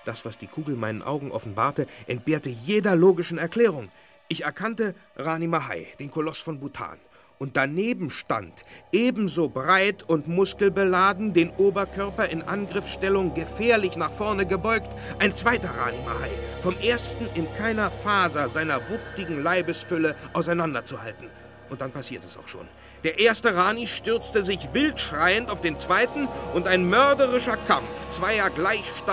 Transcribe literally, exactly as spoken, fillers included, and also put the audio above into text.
Das, was die Kugel meinen Augen offenbarte, entbehrte jeder logischen Erklärung. Ich erkannte Rani Mahai, den Koloss von Bhutan. Und daneben stand, ebenso breit und muskelbeladen, den Oberkörper in Angriffsstellung gefährlich nach vorne gebeugt, ein zweiter Rani Mahai, vom ersten in keiner Faser seiner wuchtigen Leibesfülle auseinanderzuhalten. Und dann passiert es auch schon. Der erste Rani stürzte sich wild schreiend auf den zweiten und ein mörderischer Kampf zweier gleich